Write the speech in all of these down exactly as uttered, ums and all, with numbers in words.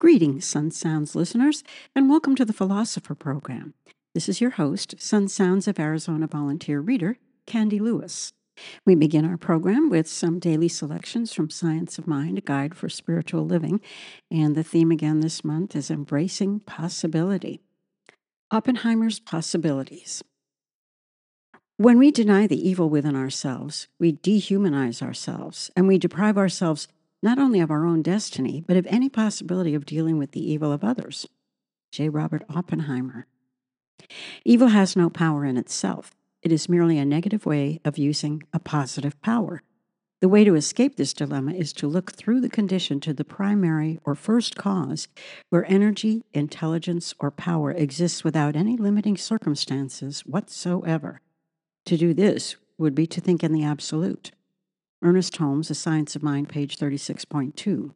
Greetings, Sun Sounds listeners, and welcome to the Philosopher Program. This is your host, Sun Sounds of Arizona volunteer reader, Candy Lewis. We begin our program with some daily selections from Science of Mind, a guide for spiritual living, and the theme again this month is Embracing Possibility. Oppenheimer's Possibilities. When we deny the evil within ourselves, we dehumanize ourselves, and we deprive ourselves not only of our own destiny, but of any possibility of dealing with the evil of others. J. Robert Oppenheimer. Evil has no power in itself. It is merely a negative way of using a positive power. The way to escape this dilemma is to look through the condition to the primary or first cause, where energy, intelligence, or power exists without any limiting circumstances whatsoever. To do this would be to think in the absolute. Ernest Holmes, A Science of Mind, page thirty-six point two.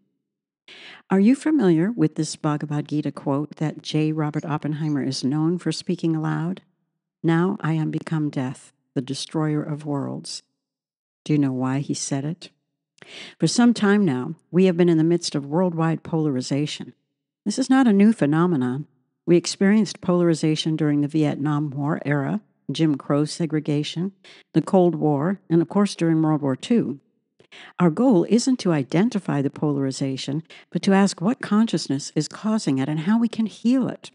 Are you familiar with this Bhagavad Gita quote that J. Robert Oppenheimer is known for speaking aloud? Now I am become death, the destroyer of worlds. Do you know why he said it? For some time now, we have been in the midst of worldwide polarization. This is not a new phenomenon. We experienced polarization during the Vietnam War era, Jim Crow segregation, the Cold War, and of course during World War Two. Our goal isn't to identify the polarization, but to ask what consciousness is causing it and how we can heal it.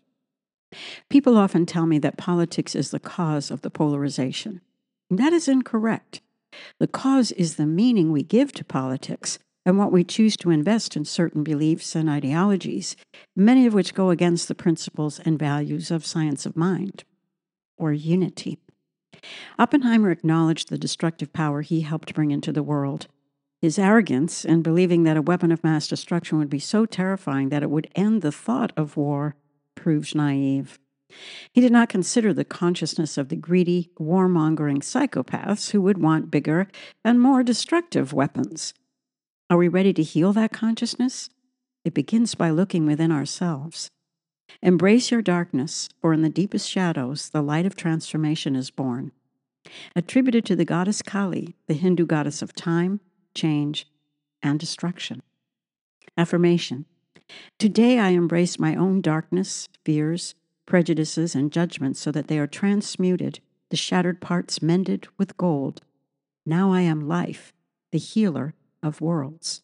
People often tell me that politics is the cause of the polarization. That is incorrect. The cause is the meaning we give to politics and what we choose to invest in certain beliefs and ideologies, many of which go against the principles and values of science of mind, or unity. Oppenheimer acknowledged the destructive power he helped bring into the world. His arrogance in believing that a weapon of mass destruction would be so terrifying that it would end the thought of war proves naive. He did not consider the consciousness of the greedy, warmongering psychopaths who would want bigger and more destructive weapons. Are we ready to heal that consciousness? It begins by looking within ourselves. Embrace your darkness, for in the deepest shadows the light of transformation is born. Attributed to the goddess Kali, the Hindu goddess of time, change, and destruction. Affirmation. Today I embrace my own darkness, fears, prejudices, and judgments so that they are transmuted, the shattered parts mended with gold. Now I am life, the healer of worlds.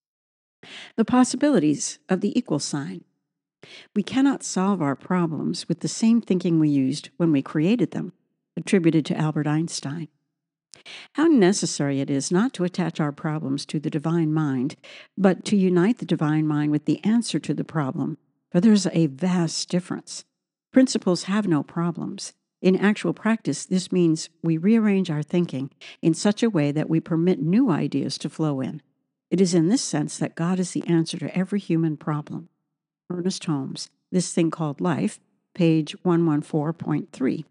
The possibilities of the equal sign. We cannot solve our problems with the same thinking we used when we created them, attributed to Albert Einstein. How necessary it is not to attach our problems to the divine mind, but to unite the divine mind with the answer to the problem, for there's a vast difference. Principles have no problems. In actual practice, this means we rearrange our thinking in such a way that we permit new ideas to flow in. It is in this sense that God is the answer to every human problem. Ernest Holmes, This Thing Called Life, page one fourteen point three.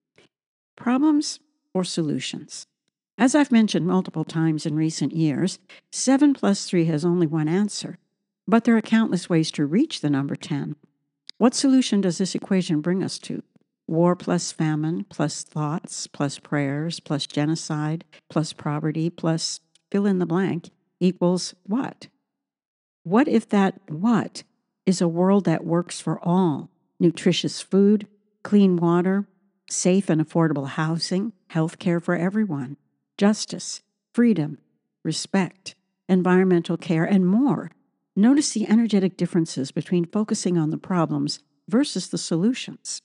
Problems or solutions? As I've mentioned multiple times in recent years, seven plus three has only one answer, but there are countless ways to reach the number ten. What solution does this equation bring us to? War plus famine, plus thoughts, plus prayers, plus genocide, plus poverty, plus fill in the blank, equals what? What if that what is a world that works for all? Nutritious food, clean water, safe and affordable housing, health care for everyone, justice, freedom, respect, environmental care, and more. Notice the energetic differences between focusing on the problems versus the solutions.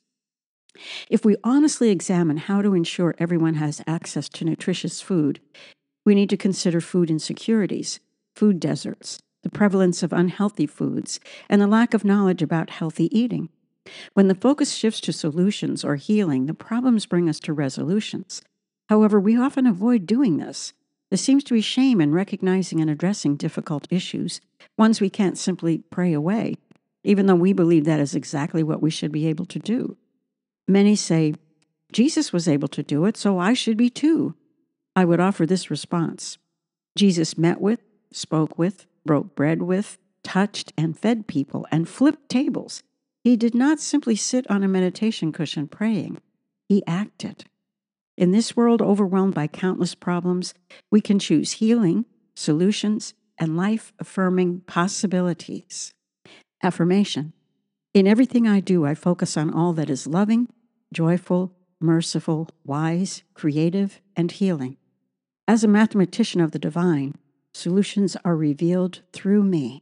If we honestly examine how to ensure everyone has access to nutritious food, we need to consider food insecurities, food deserts, the prevalence of unhealthy foods, and the lack of knowledge about healthy eating. When the focus shifts to solutions or healing, the problems bring us to resolutions. However, we often avoid doing this. There seems to be shame in recognizing and addressing difficult issues, ones we can't simply pray away, even though we believe that is exactly what we should be able to do. Many say, Jesus was able to do it, so I should be too. I would offer this response. Jesus met with, spoke with, broke bread with, touched and fed people, and flipped tables. He did not simply sit on a meditation cushion praying. He acted. In this world overwhelmed by countless problems, we can choose healing, solutions, and life-affirming possibilities. Affirmation. In everything I do, I focus on all that is loving, joyful, merciful, wise, creative, and healing. As a mathematician of the divine, solutions are revealed through me.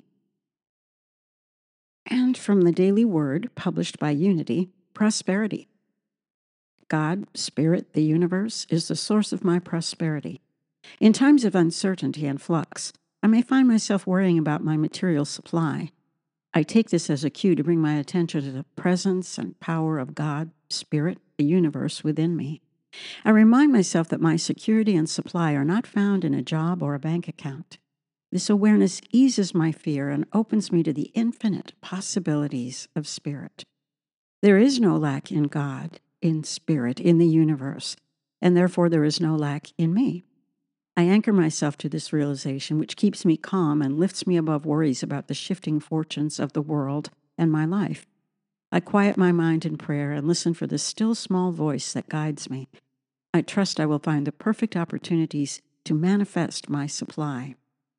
And from the Daily Word, published by Unity, prosperity. God, Spirit, the universe, is the source of my prosperity. In times of uncertainty and flux, I may find myself worrying about my material supply. I take this as a cue to bring my attention to the presence and power of God, Spirit, the universe within me. I remind myself that my security and supply are not found in a job or a bank account. This awareness eases my fear and opens me to the infinite possibilities of Spirit. There is no lack in God, in Spirit, in the universe, and therefore there is no lack in me. I anchor myself to this realization, which keeps me calm and lifts me above worries about the shifting fortunes of the world and my life. I quiet my mind in prayer and listen for the still small voice that guides me. I trust I will find the perfect opportunities to manifest my supply.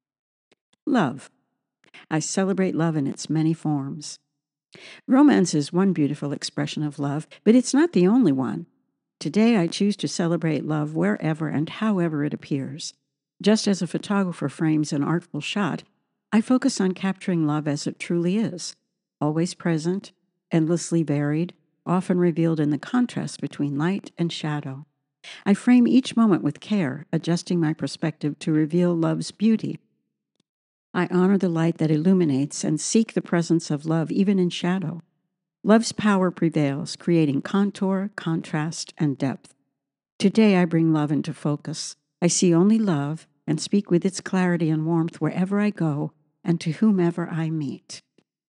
Love. I celebrate love in its many forms. Romance is one beautiful expression of love, but it's not the only one. Today, I choose to celebrate love wherever and however it appears. Just as a photographer frames an artful shot, I focus on capturing love as it truly is, always present, endlessly varied, often revealed in the contrast between light and shadow. I frame each moment with care, adjusting my perspective to reveal love's beauty. I honor the light that illuminates and seek the presence of love even in shadow. Love's power prevails, creating contour, contrast, and depth. Today I bring love into focus. I see only love and speak with its clarity and warmth wherever I go and to whomever I meet.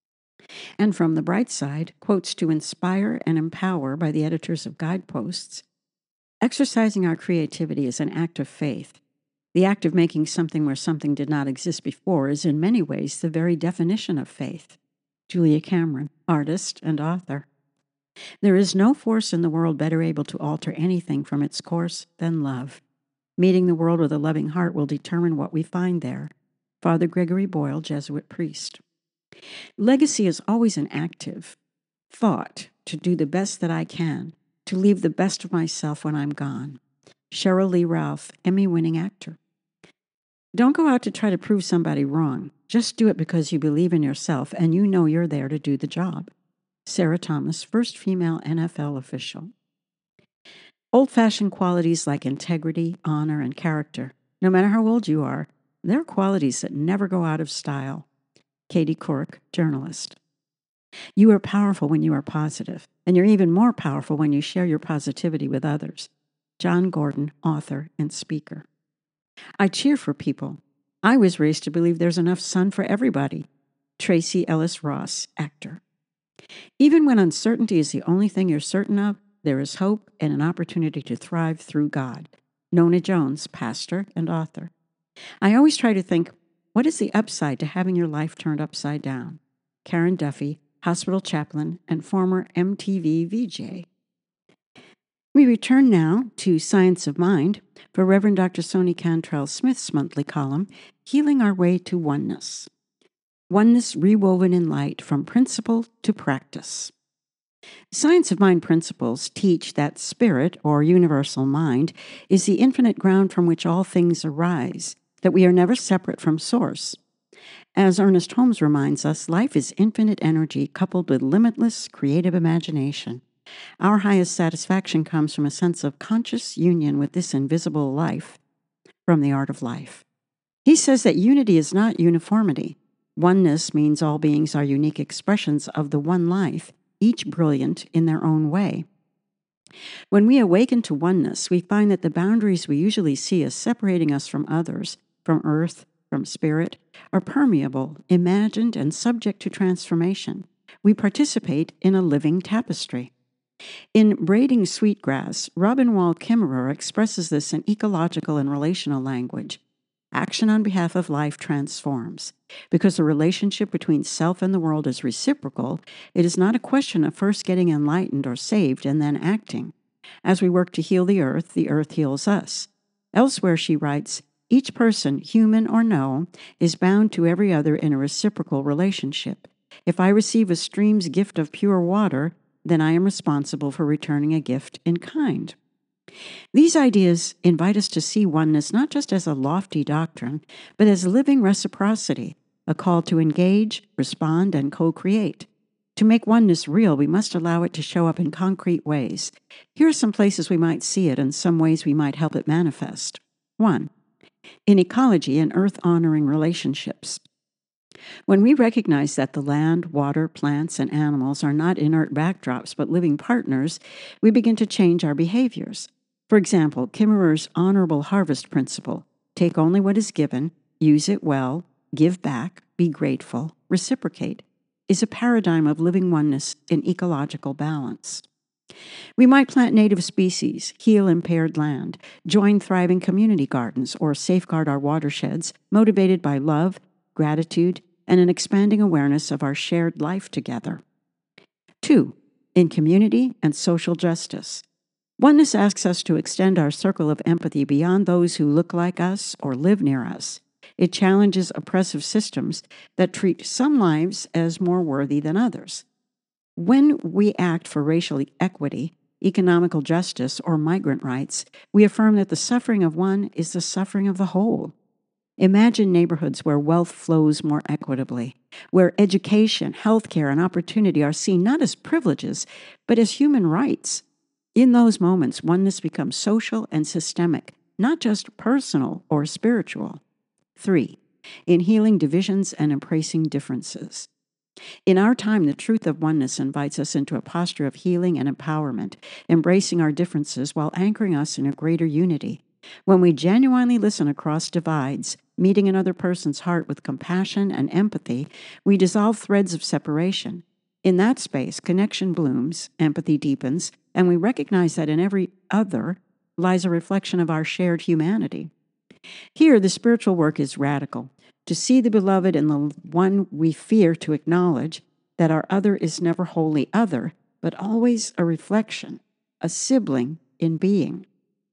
And from the bright side, quotes to inspire and empower by the editors of Guideposts. Exercising our creativity is an act of faith. The act of making something where something did not exist before is in many ways the very definition of faith. Julia Cameron, artist and author. There is no force in the world better able to alter anything from its course than love. Meeting the world with a loving heart will determine what we find there. Father Gregory Boyle, Jesuit priest. Legacy is always an active thought to do the best that I can, to leave the best of myself when I'm gone. Cheryl Lee Ralph, Emmy-winning actor. Don't go out to try to prove somebody wrong. Just do it because you believe in yourself and you know you're there to do the job. Sarah Thomas, first female N F L official. Old-fashioned qualities like integrity, honor, and character. No matter how old you are, they're qualities that never go out of style. Katie Couric, journalist. You are powerful when you are positive, and you're even more powerful when you share your positivity with others. John Gordon, author and speaker. I cheer for people. I was raised to believe there's enough sun for everybody. Tracy Ellis Ross, actor. Even when uncertainty is the only thing you're certain of, there is hope and an opportunity to thrive through God. Nona Jones, pastor and author. I always try to think, what is the upside to having your life turned upside down? Karen Duffy, hospital chaplain and former M T V V J. We return now to Science of Mind for Reverend Doctor Soni Cantrell Smith's monthly column, Healing Our Way to Oneness. Oneness rewoven in light from principle to practice. Science of Mind principles teach that spirit, or universal mind, is the infinite ground from which all things arise, that we are never separate from source. As Ernest Holmes reminds us, life is infinite energy coupled with limitless creative imagination. Our highest satisfaction comes from a sense of conscious union with this invisible life, from the Art of Life. He says that unity is not uniformity. Oneness means all beings are unique expressions of the one life, each brilliant in their own way. When we awaken to oneness, we find that the boundaries we usually see as separating us from others, from earth, from spirit, are permeable, imagined, and subject to transformation. We participate in a living tapestry. In Braiding Sweetgrass, Robin Wall Kimmerer expresses this in ecological and relational language. Action on behalf of life transforms. Because the relationship between self and the world is reciprocal, it is not a question of first getting enlightened or saved and then acting. As we work to heal the earth, the earth heals us. Elsewhere she writes, each person, human or no, is bound to every other in a reciprocal relationship. If I receive a stream's gift of pure water, then I am responsible for returning a gift in kind. These ideas invite us to see oneness not just as a lofty doctrine, but as living reciprocity, a call to engage, respond, and co-create. To make oneness real, we must allow it to show up in concrete ways. Here are some places we might see it and some ways we might help it manifest. One, in ecology and earth-honoring relationships. When we recognize that the land, water, plants, and animals are not inert backdrops but living partners, we begin to change our behaviors. For example, Kimmerer's honorable harvest principle: take only what is given, use it well, give back, be grateful, reciprocate, is a paradigm of living oneness in ecological balance. We might plant native species, heal impaired land, join thriving community gardens, or safeguard our watersheds, motivated by love, gratitude, and an expanding awareness of our shared life together. Two, in community and social justice. Oneness asks us to extend our circle of empathy beyond those who look like us or live near us. It challenges oppressive systems that treat some lives as more worthy than others. When we act for racial equity, economical justice, or migrant rights, we affirm that the suffering of one is the suffering of the whole. Imagine neighborhoods where wealth flows more equitably, where education, healthcare, and opportunity are seen not as privileges, but as human rights. In those moments, oneness becomes social and systemic, not just personal or spiritual. Three, in healing divisions and embracing differences. In our time, the truth of oneness invites us into a posture of healing and empowerment, embracing our differences while anchoring us in a greater unity. When we genuinely listen across divides, meeting another person's heart with compassion and empathy, we dissolve threads of separation. In that space, connection blooms, empathy deepens, and we recognize that in every other lies a reflection of our shared humanity. Here, the spiritual work is radical. To see the beloved in the one we fear, to acknowledge that our other is never wholly other, but always a reflection, a sibling in being.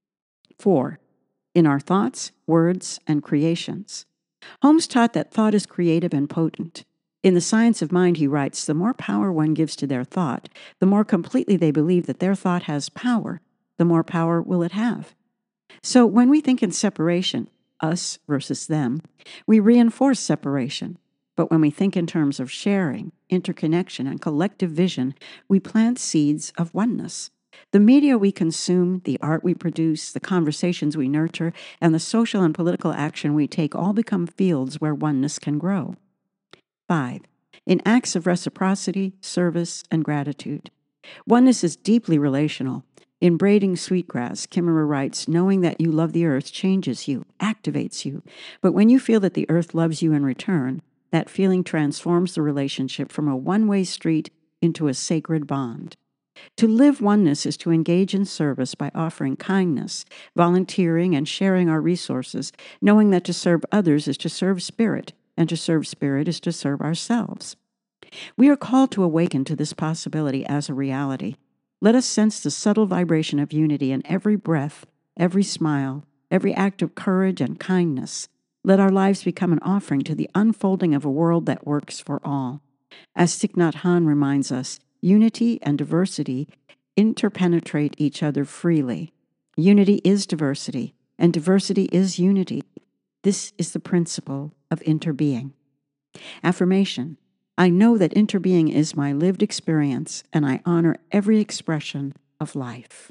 Four, in our thoughts, words, and creations. Holmes taught that thought is creative and potent. In The Science of Mind, he writes, the more power one gives to their thought, the more completely they believe that their thought has power, the more power will it have. So when we think in separation, us versus them, we reinforce separation. But when we think in terms of sharing, interconnection, and collective vision, we plant seeds of oneness. The media we consume, the art we produce, the conversations we nurture, and the social and political action we take all become fields where oneness can grow. Five, in acts of reciprocity, service, and gratitude. Oneness is deeply relational. In Braiding Sweetgrass, Kimmerer writes, knowing that you love the earth changes you, activates you. But when you feel that the earth loves you in return, that feeling transforms the relationship from a one-way street into a sacred bond. To live oneness is to engage in service by offering kindness, volunteering, and sharing our resources, knowing that to serve others is to serve spirit, and to serve spirit is to serve ourselves. We are called to awaken to this possibility as a reality. Let us sense the subtle vibration of unity in every breath, every smile, every act of courage and kindness. Let our lives become an offering to the unfolding of a world that works for all. As Thich Nhat Hanh reminds us, unity and diversity interpenetrate each other freely. Unity is diversity, and diversity is unity. This is the principle of interbeing. Affirmation. I know that interbeing is my lived experience, and I honor every expression of life.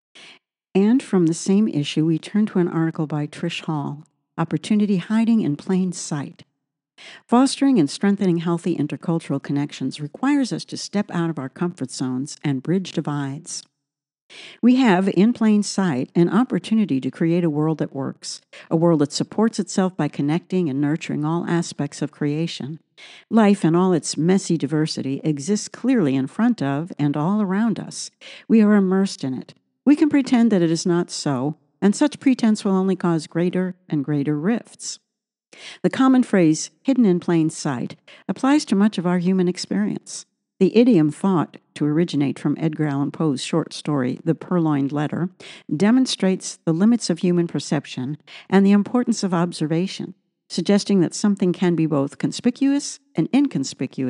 And from the same issue, we turn to an article by Trish Hall, Opportunity Hiding in Plain Sight. Fostering and strengthening healthy intercultural connections requires us to step out of our comfort zones and bridge divides. We have, in plain sight, an opportunity to create a world that works, a world that supports itself by connecting and nurturing all aspects of creation. Life and all its messy diversity exists clearly in front of and all around us. We are immersed in it. We can pretend that it is not so, and such pretense will only cause greater and greater rifts. The common phrase, hidden in plain sight, applies to much of our human experience. The idiom thought to originate from Edgar Allan Poe's short story, The Purloined Letter, demonstrates the limits of human perception and the importance of observation, suggesting that something can be both conspicuous and inconspicuous,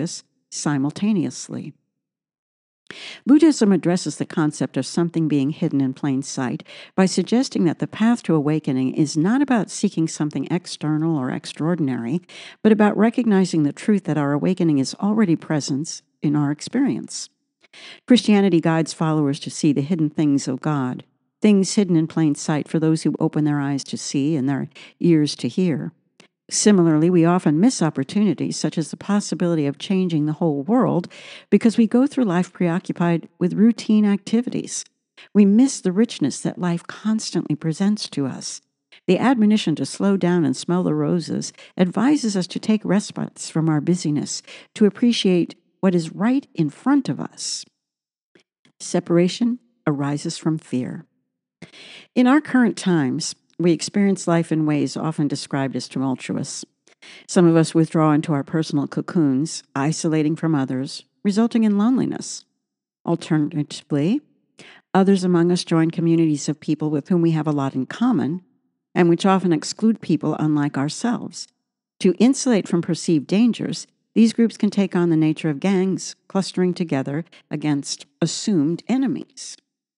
simultaneously. Buddhism addresses the concept of something being hidden in plain sight by suggesting that the path to awakening is not about seeking something external or extraordinary, but about recognizing the truth that our awakening is already present in our experience. Christianity guides followers to see the hidden things of God, things hidden in plain sight for those who open their eyes to see and their ears to hear. Similarly, we often miss opportunities, such as the possibility of changing the whole world, because we go through life preoccupied with routine activities. We miss the richness that life constantly presents to us. The admonition to slow down and smell the roses advises us to take respites from our busyness, to appreciate what is right in front of us. Separation arises from fear. In our current times, we experience life in ways often described as tumultuous. Some of us withdraw into our personal cocoons, isolating from others, resulting in loneliness. Alternatively, others among us join communities of people with whom we have a lot in common, and which often exclude people unlike ourselves. To insulate from perceived dangers, these groups can take on the nature of gangs, clustering together against assumed enemies.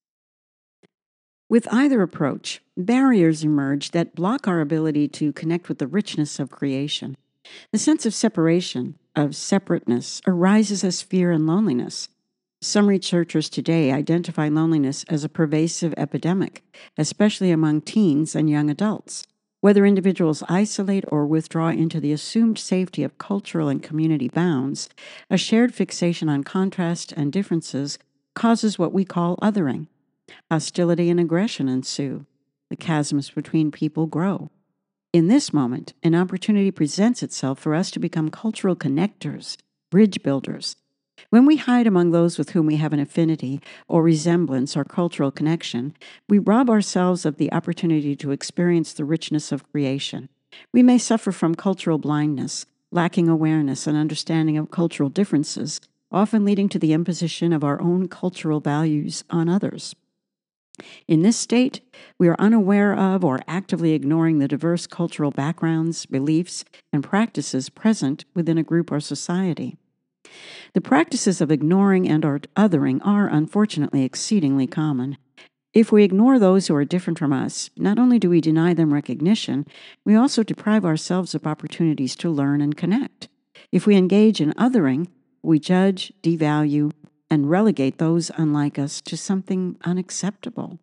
With either approach, barriers emerge that block our ability to connect with the richness of creation. The sense of separation, of separateness, arises as fear and loneliness. Some researchers today identify loneliness as a pervasive epidemic, especially among teens and young adults. Whether individuals isolate or withdraw into the assumed safety of cultural and community bounds, a shared fixation on contrast and differences causes what we call othering. Hostility and aggression ensue. The chasms between people grow. In this moment, an opportunity presents itself for us to become cultural connectors, bridge builders. When we hide among those with whom we have an affinity or resemblance or cultural connection, we rob ourselves of the opportunity to experience the richness of creation. We may suffer from cultural blindness, lacking awareness and understanding of cultural differences, often leading to the imposition of our own cultural values on others. In this state, we are unaware of or actively ignoring the diverse cultural backgrounds, beliefs, and practices present within a group or society. The practices of ignoring and or othering are, unfortunately, exceedingly common. If we ignore those who are different from us, not only do we deny them recognition, we also deprive ourselves of opportunities to learn and connect. If we engage in othering, we judge, devalue, and relegate those unlike us to something unacceptable.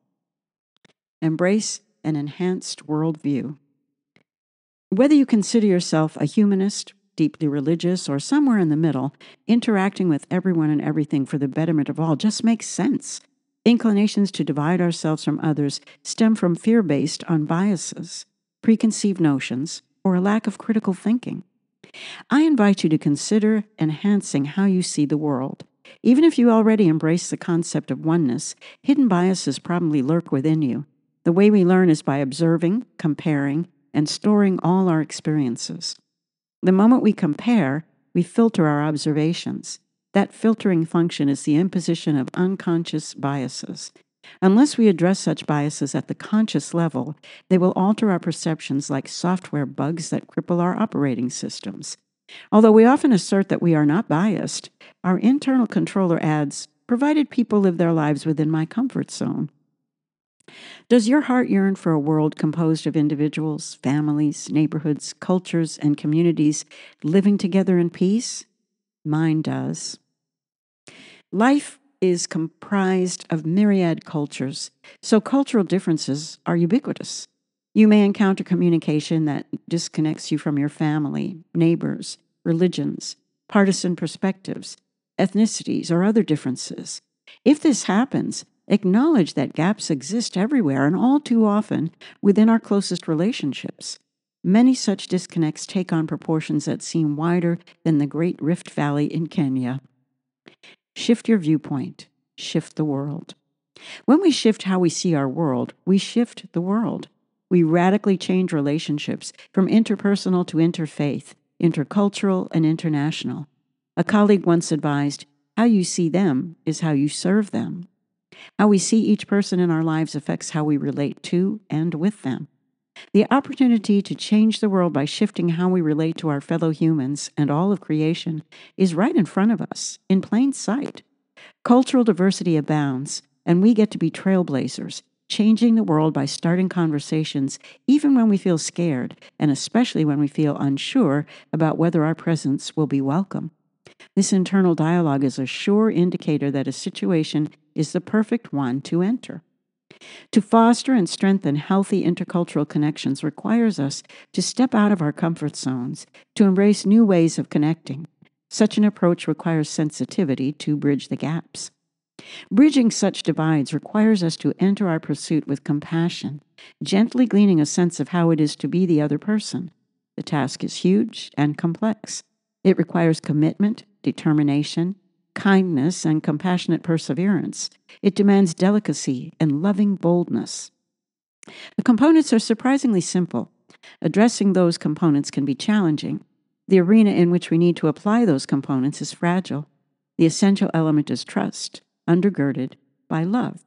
Embrace an enhanced worldview. Whether you consider yourself a humanist, deeply religious, or somewhere in the middle, interacting with everyone and everything for the betterment of all just makes sense. Inclinations to divide ourselves from others stem from fear based on biases, preconceived notions, or a lack of critical thinking. I invite you to consider enhancing how you see the world. Even if you already embrace the concept of oneness, hidden biases probably lurk within you. The way we learn is by observing, comparing, and storing all our experiences. The moment we compare, we filter our observations. That filtering function is the imposition of unconscious biases. Unless we address such biases at the conscious level, they will alter our perceptions like software bugs that cripple our operating systems. Although we often assert that we are not biased, our internal controller adds, provided people live their lives within my comfort zone. Does your heart yearn for a world composed of individuals, families, neighborhoods, cultures, and communities living together in peace? Mine does. Life is comprised of myriad cultures, so cultural differences are ubiquitous. You may encounter communication that disconnects you from your family, neighbors, religions, partisan perspectives, ethnicities, or other differences. If this happens, acknowledge that gaps exist everywhere and all too often within our closest relationships. Many such disconnects take on proportions that seem wider than the Great Rift Valley in Kenya. Shift your viewpoint. Shift the world. When we shift how we see our world, we shift the world. We radically change relationships from interpersonal to interfaith, intercultural, and international. A colleague once advised, how you see them is how you serve them. How we see each person in our lives affects how we relate to and with them. The opportunity to change the world by shifting how we relate to our fellow humans and all of creation is right in front of us, in plain sight. Cultural diversity abounds, and we get to be trailblazers, changing the world by starting conversations even when we feel scared, and especially when we feel unsure about whether our presence will be welcome. This internal dialogue is a sure indicator that a situation is the perfect one to enter. To foster and strengthen healthy intercultural connections requires us to step out of our comfort zones, to embrace new ways of connecting. Such an approach requires sensitivity to bridge the gaps. Bridging such divides requires us to enter our pursuit with compassion, gently gleaning a sense of how it is to be the other person. The task is huge and complex. It requires commitment, determination, kindness, and compassionate perseverance. It demands delicacy and loving boldness. The components are surprisingly simple. Addressing those components can be challenging. The arena in which we need to apply those components is fragile. The essential element is trust, undergirded by love.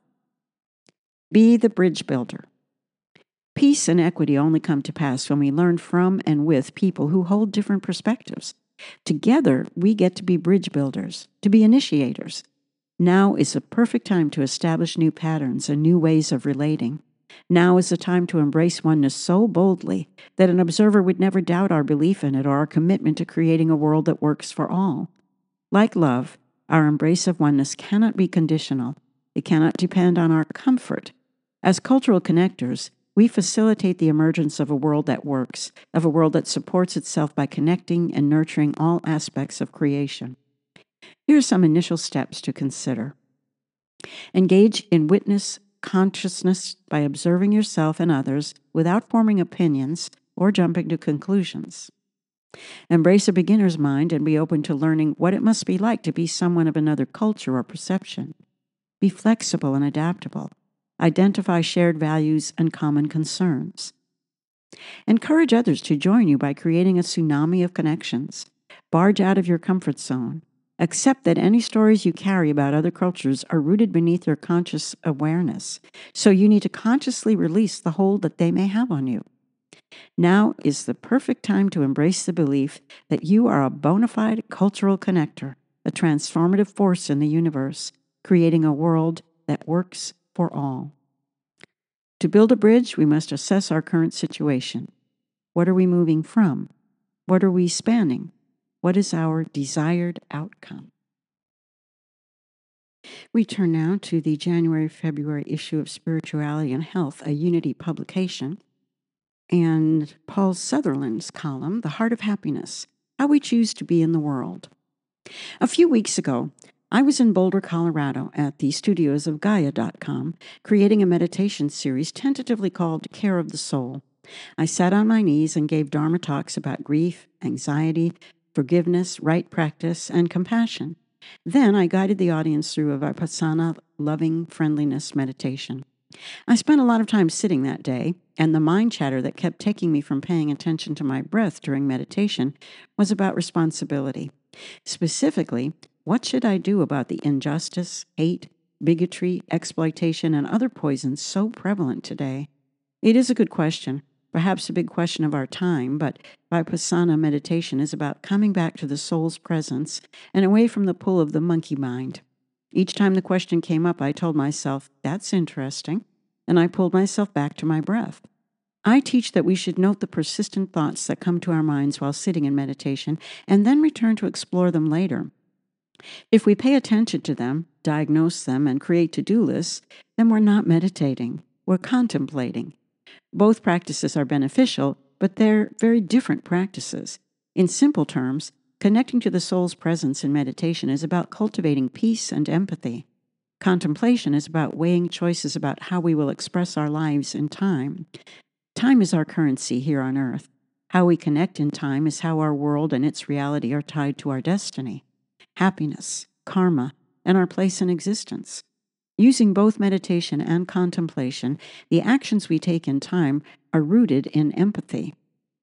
Be the bridge builder. Peace and equity only come to pass when we learn from and with people who hold different perspectives. Together, we get to be bridge builders, to be initiators. Now is the perfect time to establish new patterns and new ways of relating. Now is the time to embrace oneness so boldly that an observer would never doubt our belief in it or our commitment to creating a world that works for all. Like love, our embrace of oneness cannot be conditional. It cannot depend on our comfort. As cultural connectors, we facilitate the emergence of a world that works, of a world that supports itself by connecting and nurturing all aspects of creation. Here are some initial steps to consider. Engage in witness consciousness by observing yourself and others without forming opinions or jumping to conclusions. Embrace a beginner's mind and be open to learning what it must be like to be someone of another culture or perception. Be flexible and adaptable. Identify shared values and common concerns. Encourage others to join you by creating a tsunami of connections. Barge out of your comfort zone. Accept that any stories you carry about other cultures are rooted beneath your conscious awareness, so you need to consciously release the hold that they may have on you. Now is the perfect time to embrace the belief that you are a bona fide cultural connector, a transformative force in the universe, creating a world that works for all. To build a bridge, we must assess our current situation. What are we moving from? What are we spanning? What is our desired outcome? We turn now to the January-February issue of Spirituality and Health, a Unity publication, and Paul Sutherland's column, The Heart of Happiness, How We Choose to Be in the World. A few weeks ago, I was in Boulder, Colorado at the studios of Gaia dot com, creating a meditation series tentatively called Care of the Soul. I sat on my knees and gave Dharma talks about grief, anxiety, forgiveness, right practice, and compassion. Then I guided the audience through a Vipassana loving friendliness meditation. I spent a lot of time sitting that day, and the mind chatter that kept taking me from paying attention to my breath during meditation was about responsibility. Specifically, what should I do about the injustice, hate, bigotry, exploitation, and other poisons so prevalent today? It is a good question, perhaps a big question of our time, but Vipassana meditation is about coming back to the soul's presence and away from the pull of the monkey mind. Each time the question came up, I told myself, that's interesting, and I pulled myself back to my breath. I teach that we should note the persistent thoughts that come to our minds while sitting in meditation, and then return to explore them later. If we pay attention to them, diagnose them, and create to-do lists, then we're not meditating, we're contemplating. Both practices are beneficial, but they're very different practices. In simple terms, connecting to the soul's presence in meditation is about cultivating peace and empathy. Contemplation is about weighing choices about how we will express our lives in time. Time is our currency here on earth. How we connect in time is how our world and its reality are tied to our destiny, happiness, karma, and our place in existence. Using both meditation and contemplation, the actions we take in time are rooted in empathy.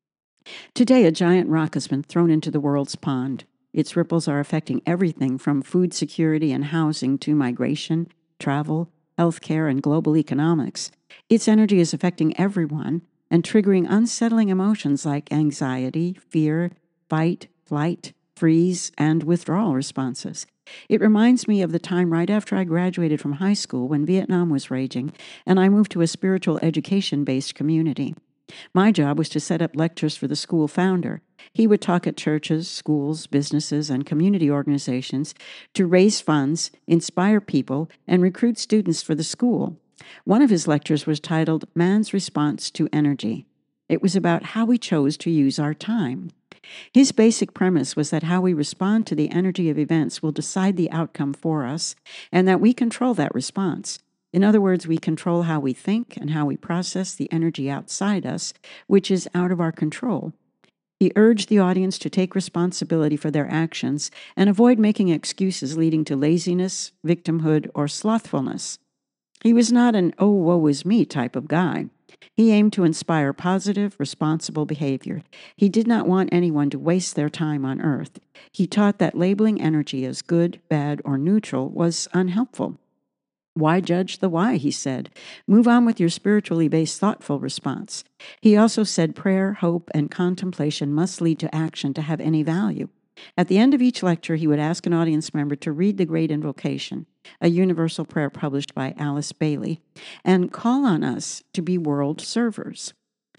Today, a giant rock has been thrown into the world's pond. Its ripples are affecting everything from food security and housing to migration, travel, healthcare, and global economics. Its energy is affecting everyone, and triggering unsettling emotions like anxiety, fear, fight, flight, freeze, and withdrawal responses. It reminds me of the time right after I graduated from high school when Vietnam was raging, and I moved to a spiritual education-based community. My job was to set up lectures for the school founder. He would talk at churches, schools, businesses, and community organizations to raise funds, inspire people, and recruit students for the school. One of his lectures was titled Man's Response to Energy. It was about how we chose to use our time. His basic premise was that how we respond to the energy of events will decide the outcome for us, and that we control that response. In other words, we control how we think and how we process the energy outside us, which is out of our control. He urged the audience to take responsibility for their actions and avoid making excuses leading to laziness, victimhood, or slothfulness. He was not an "oh, woe is me" type of guy. He aimed to inspire positive, responsible behavior. He did not want anyone to waste their time on Earth. He taught that labeling energy as good, bad, or neutral was unhelpful. Why judge the why, he said. Move on with your spiritually based, thoughtful response. He also said prayer, hope, and contemplation must lead to action to have any value. At the end of each lecture, he would ask an audience member to read the Great Invocation, a universal prayer published by Alice Bailey, and call on us to be world servers.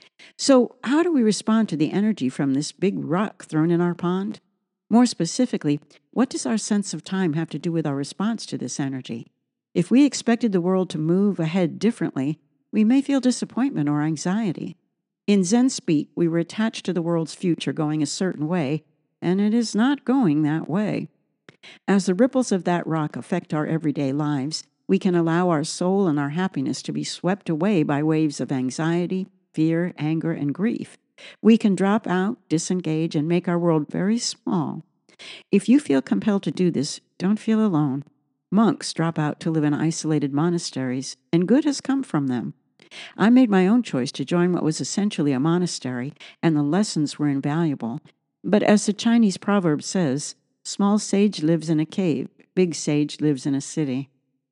So, how do we respond to the energy from this big rock thrown in our pond? More specifically, what does our sense of time have to do with our response to this energy? If we expected the world to move ahead differently, we may feel disappointment or anxiety. In Zen speak, we were attached to the world's future going a certain way, and it is not going that way. As the ripples of that rock affect our everyday lives, we can allow our soul and our happiness to be swept away by waves of anxiety, fear, anger, and grief. We can drop out, disengage, and make our world very small. If you feel compelled to do this, don't feel alone. Monks drop out to live in isolated monasteries, and good has come from them. I made my own choice to join what was essentially a monastery, and the lessons were invaluable. But as the Chinese proverb says, small sage lives in a cave, big sage lives in a city.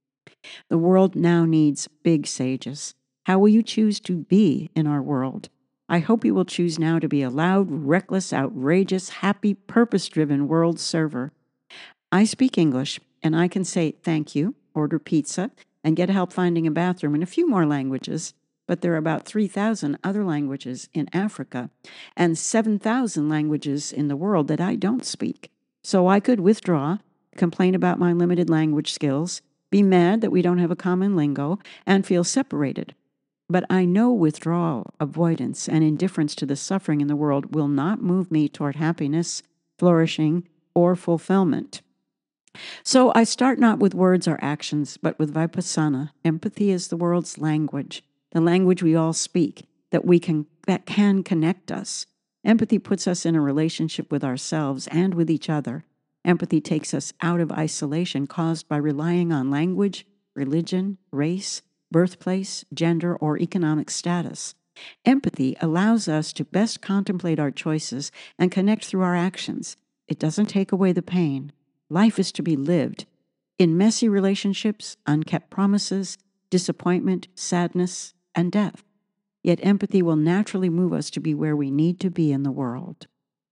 The world now needs big sages. How will you choose to be in our world? I hope you will choose now to be a loud, reckless, outrageous, happy, purpose-driven world server. I speak English, and I can say thank you, order pizza, and get help finding a bathroom in a few more languages, but there are about three thousand other languages in Africa and seven thousand languages in the world that I don't speak. So I could withdraw, complain about my limited language skills, be mad that we don't have a common lingo, and feel separated. But I know withdrawal, avoidance, and indifference to the suffering in the world will not move me toward happiness, flourishing, or fulfillment. So I start not with words or actions, but with vipassana. Empathy is the world's language, the language we all speak, that we can that can connect us. Empathy puts us in a relationship with ourselves and with each other. Empathy takes us out of isolation caused by relying on language, religion, race, birthplace, gender, or economic status. Empathy allows us to best contemplate our choices and connect through our actions. It doesn't take away the pain. Life is to be lived. In messy relationships, unkept promises, disappointment, sadness, and death. Yet empathy will naturally move us to be where we need to be in the world.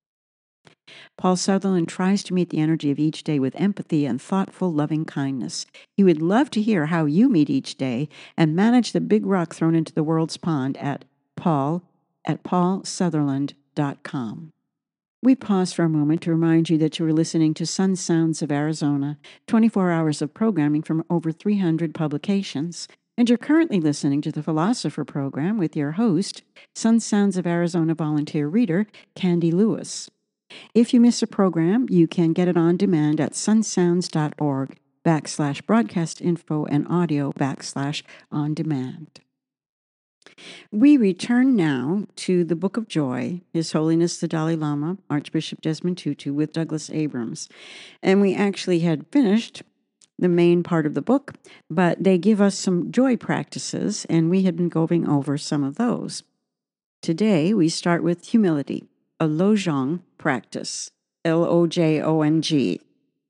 Paul Sutherland tries to meet the energy of each day with empathy and thoughtful, loving kindness. He would love to hear how you meet each day and manage the big rock thrown into the world's pond at paul at paul sutherland dot com. We pause for a moment to remind you that you are listening to Sun Sounds of Arizona, twenty-four hours of programming from over three hundred publications, and you're currently listening to the Philosopher Program with your host, Sun Sounds of Arizona volunteer reader, Candy Lewis. If you miss a program, you can get it on demand at sunsounds.org backslash broadcast info and audio backslash on demand. We return now to the Book of Joy, His Holiness the Dalai Lama, Archbishop Desmond Tutu, with Douglas Abrams. And we actually had finished the main part of the book, but they give us some joy practices, and we had been going over some of those. Today, we start with humility, a Lojong practice, L O J O N G.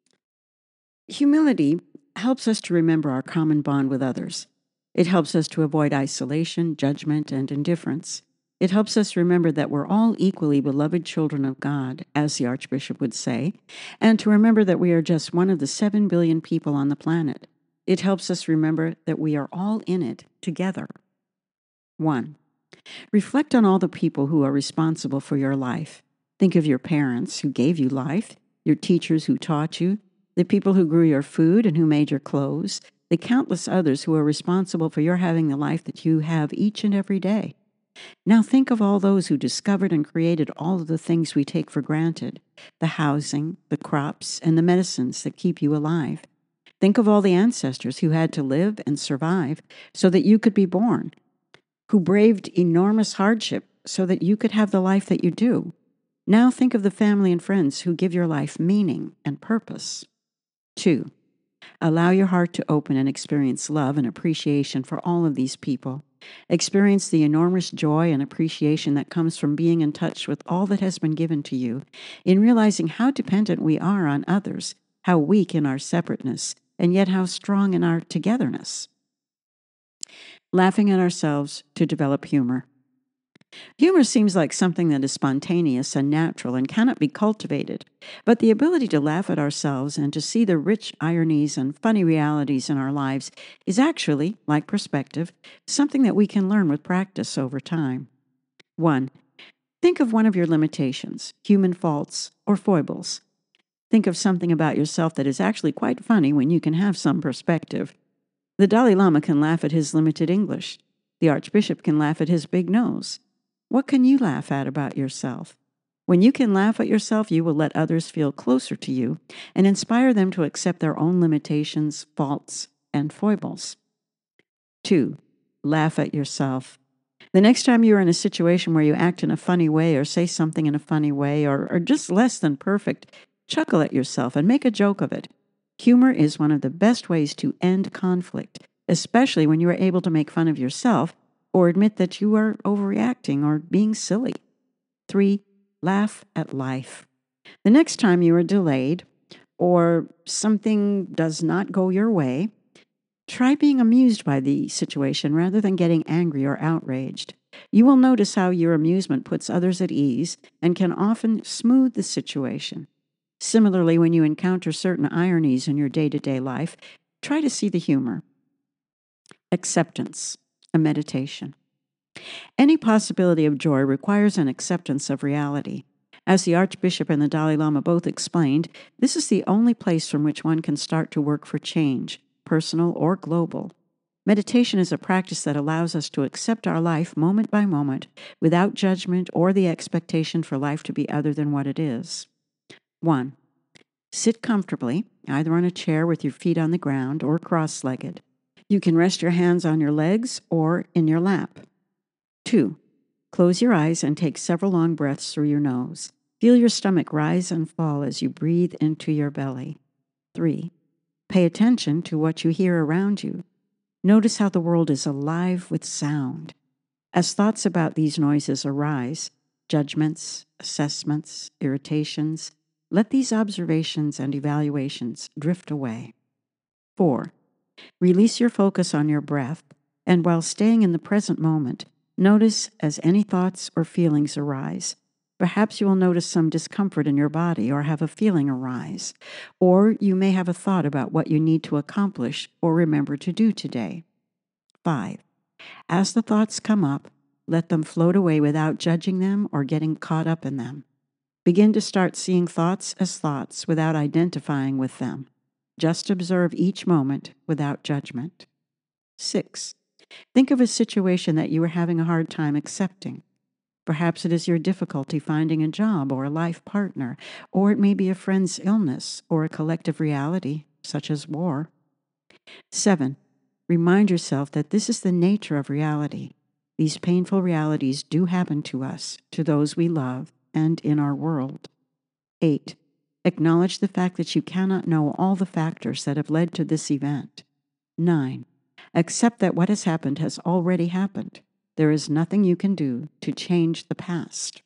Humility helps us to remember our common bond with others. It helps us to avoid isolation, judgment, and indifference. It helps us remember that we're all equally beloved children of God, as the Archbishop would say, and to remember that we are just one of the seven billion people on the planet. It helps us remember that we are all in it together. One, reflect on all the people who are responsible for your life. Think of your parents who gave you life, your teachers who taught you, the people who grew your food and who made your clothes, the countless others who are responsible for your having the life that you have each and every day. Now think of all those who discovered and created all of the things we take for granted, the housing, the crops, and the medicines that keep you alive. Think of all the ancestors who had to live and survive so that you could be born, who braved enormous hardship so that you could have the life that you do. Now think of the family and friends who give your life meaning and purpose. Two, allow your heart to open and experience love and appreciation for all of these people. Experience the enormous joy and appreciation that comes from being in touch with all that has been given to you, in realizing how dependent we are on others, how weak in our separateness, and yet how strong in our togetherness. Laughing at ourselves to develop humor. Humor seems like something that is spontaneous and natural and cannot be cultivated, but the ability to laugh at ourselves and to see the rich ironies and funny realities in our lives is actually, like perspective, something that we can learn with practice over time. One, think of one of your limitations, human faults, or foibles. Think of something about yourself that is actually quite funny when you can have some perspective. The Dalai Lama can laugh at his limited English. The Archbishop can laugh at his big nose. What can you laugh at about yourself? When you can laugh at yourself, you will let others feel closer to you and inspire them to accept their own limitations, faults, and foibles. Two, laugh at yourself. The next time you are in a situation where you act in a funny way or say something in a funny way or are just less than perfect, chuckle at yourself and make a joke of it. Humor is one of the best ways to end conflict, especially when you are able to make fun of yourself or admit that you are overreacting or being silly. Three, laugh at life. The next time you are delayed or something does not go your way, try being amused by the situation rather than getting angry or outraged. You will notice how your amusement puts others at ease and can often smooth the situation. Similarly, when you encounter certain ironies in your day-to-day life, try to see the humor. Acceptance, a meditation. Any possibility of joy requires an acceptance of reality. As the Archbishop and the Dalai Lama both explained, this is the only place from which one can start to work for change, personal or global. Meditation is a practice that allows us to accept our life moment by moment without judgment or the expectation for life to be other than what it is. One, sit comfortably, either on a chair with your feet on the ground or cross-legged. You can rest your hands on your legs or in your lap. Two, close your eyes and take several long breaths through your nose. Feel your stomach rise and fall as you breathe into your belly. Three, pay attention to what you hear around you. Notice how the world is alive with sound. As thoughts about these noises arise, judgments, assessments, irritations, let these observations and evaluations drift away. Four, release your focus on your breath, and while staying in the present moment, notice as any thoughts or feelings arise. Perhaps you will notice some discomfort in your body or have a feeling arise, or you may have a thought about what you need to accomplish or remember to do today. Five, as the thoughts come up, let them float away without judging them or getting caught up in them. Begin to start seeing thoughts as thoughts without identifying with them. Just observe each moment without judgment. Six, think of a situation that you are having a hard time accepting. Perhaps it is your difficulty finding a job or a life partner, or it may be a friend's illness or a collective reality, such as war. Seven, remind yourself that this is the nature of reality. These painful realities do happen to us, to those we love, and in our world. Eight, acknowledge the fact that you cannot know all the factors that have led to this event. Nine, accept that what has happened has already happened. There is nothing you can do to change the past.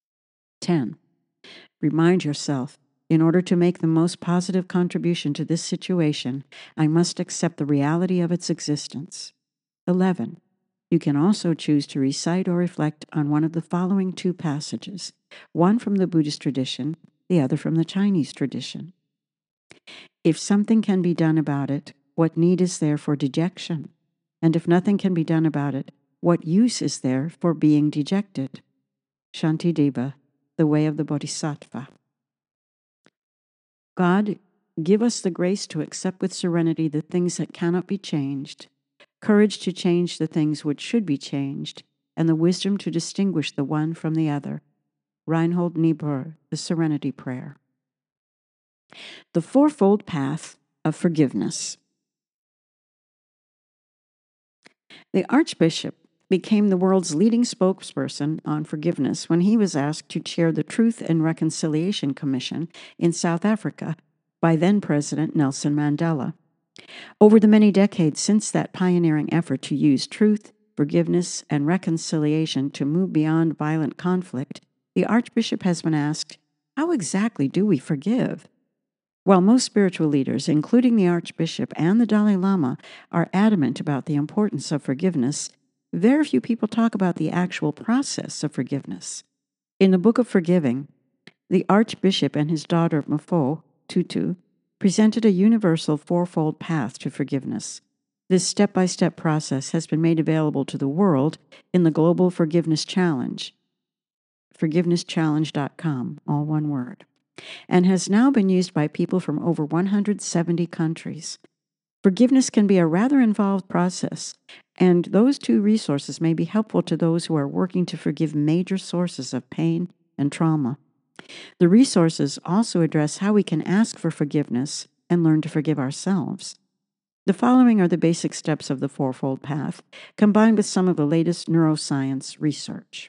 Ten, remind yourself, in order to make the most positive contribution to this situation, I must accept the reality of its existence. Eleven, You can also choose to recite or reflect on one of the following two passages, one from the Buddhist tradition, the other from the Chinese tradition. If something can be done about it, what need is there for dejection? And if nothing can be done about it, what use is there for being dejected? Shantideva, The Way of the Bodhisattva. God, give us the grace to accept with serenity the things that cannot be changed, courage to change the things which should be changed, and the wisdom to distinguish the one from the other. Reinhold Niebuhr, The Serenity Prayer. The Fourfold Path of Forgiveness. The Archbishop became the world's leading spokesperson on forgiveness when he was asked to chair the Truth and Reconciliation Commission in South Africa by then-President Nelson Mandela. Over the many decades since that pioneering effort to use truth, forgiveness, and reconciliation to move beyond violent conflict, the Archbishop has been asked, how exactly do we forgive? While most spiritual leaders, including the Archbishop and the Dalai Lama, are adamant about the importance of forgiveness, very few people talk about the actual process of forgiveness. In the Book of Forgiving, the Archbishop and his daughter Mfo, Tutu, presented a universal fourfold path to forgiveness. This step-by-step process has been made available to the world in the Global Forgiveness Challenge, forgiveness challenge dot com, all one word, and has now been used by people from over one hundred seventy countries. Forgiveness can be a rather involved process, and those two resources may be helpful to those who are working to forgive major sources of pain and trauma. The resources also address how we can ask for forgiveness and learn to forgive ourselves. The following are the basic steps of the Fourfold Path, combined with some of the latest neuroscience research.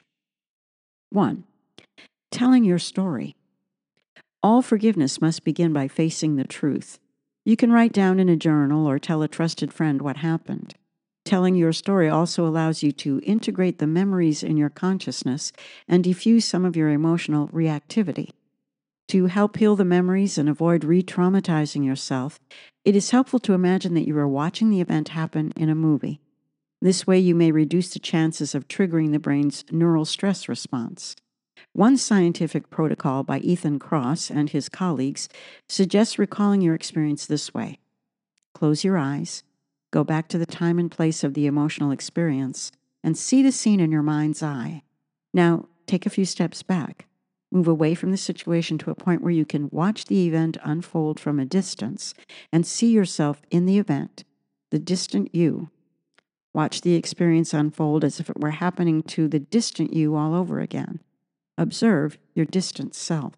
One, telling your story. All forgiveness must begin by facing the truth. You can write down in a journal or tell a trusted friend what happened. Telling your story also allows you to integrate the memories in your consciousness and diffuse some of your emotional reactivity. To help heal the memories and avoid re-traumatizing yourself, it is helpful to imagine that you are watching the event happen in a movie. This way you may reduce the chances of triggering the brain's neural stress response. One scientific protocol by Ethan Kross and his colleagues suggests recalling your experience this way. Close your eyes, go back to the time and place of the emotional experience, and see the scene in your mind's eye. Now, take a few steps back. Move away from the situation to a point where you can watch the event unfold from a distance and see yourself in the event, the distant you. Watch the experience unfold as if it were happening to the distant you all over again. Observe your distant self.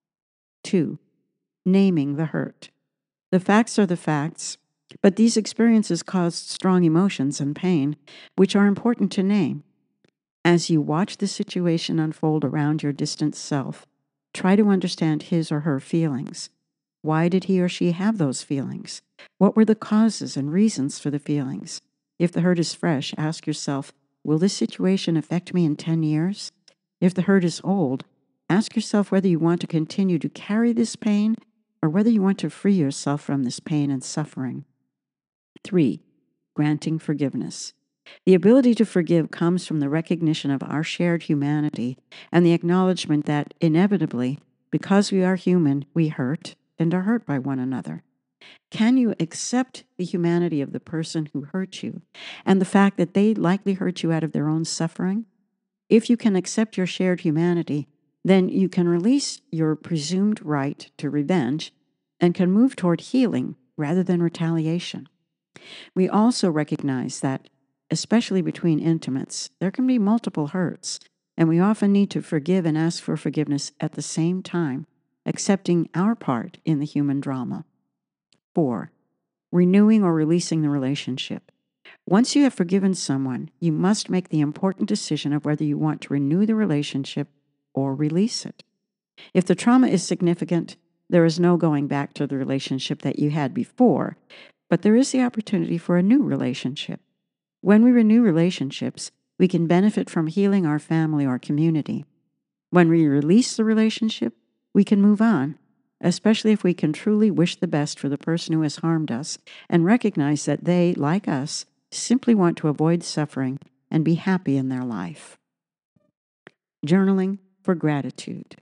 Two, naming the hurt. The facts are the facts, but these experiences caused strong emotions and pain, which are important to name. As you watch the situation unfold around your distant self, try to understand his or her feelings. Why did he or she have those feelings? What were the causes and reasons for the feelings? If the hurt is fresh, ask yourself, will this situation affect me in ten years? If the hurt is old, ask yourself whether you want to continue to carry this pain or whether you want to free yourself from this pain and suffering. Three, granting forgiveness. The ability to forgive comes from the recognition of our shared humanity and the acknowledgement that, inevitably, because we are human, we hurt and are hurt by one another. Can you accept the humanity of the person who hurt you and the fact that they likely hurt you out of their own suffering? If you can accept your shared humanity, then you can release your presumed right to revenge and can move toward healing rather than retaliation. We also recognize that, especially between intimates, there can be multiple hurts, and we often need to forgive and ask for forgiveness at the same time, accepting our part in the human drama. Four, renewing or releasing the relationship. Once you have forgiven someone, you must make the important decision of whether you want to renew the relationship or release it. If the trauma is significant, there is no going back to the relationship that you had before, but there is the opportunity for a new relationship. When we renew relationships, we can benefit from healing our family or community. When we release the relationship, we can move on, especially if we can truly wish the best for the person who has harmed us and recognize that they, like us, simply want to avoid suffering and be happy in their life. Journaling for gratitude.